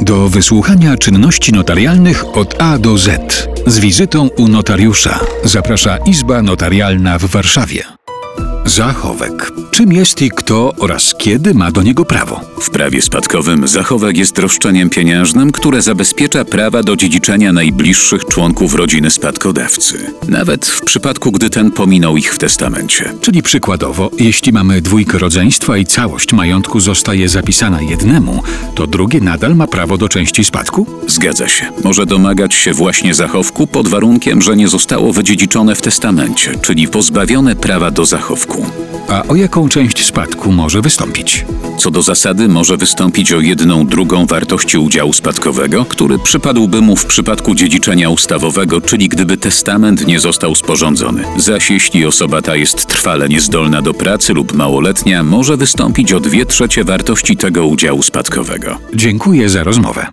Do wysłuchania czynności notarialnych od A do Z z wizytą u notariusza zaprasza Izba Notarialna w Warszawie. Zachowek. Czym jest i kto oraz kiedy ma do niego prawo? W prawie spadkowym zachowek jest roszczeniem pieniężnym, które zabezpiecza prawa do dziedziczenia najbliższych członków rodziny spadkodawcy. Nawet w przypadku, gdy ten pominął ich w testamencie. Czyli przykładowo, jeśli mamy dwójkę rodzeństwa i całość majątku zostaje zapisana jednemu, to drugie nadal ma prawo do części spadku? Zgadza się. Może domagać się właśnie zachowku pod warunkiem, że nie zostało wydziedziczone w testamencie, czyli pozbawione prawa do zachowku. A o jaką część spadku może wystąpić? Co do zasady może wystąpić o 1/2 wartości udziału spadkowego, który przypadłby mu w przypadku dziedziczenia ustawowego, czyli gdyby testament nie został sporządzony. Zaś jeśli osoba ta jest trwale niezdolna do pracy lub małoletnia, może wystąpić o 2/3 wartości tego udziału spadkowego. Dziękuję za rozmowę.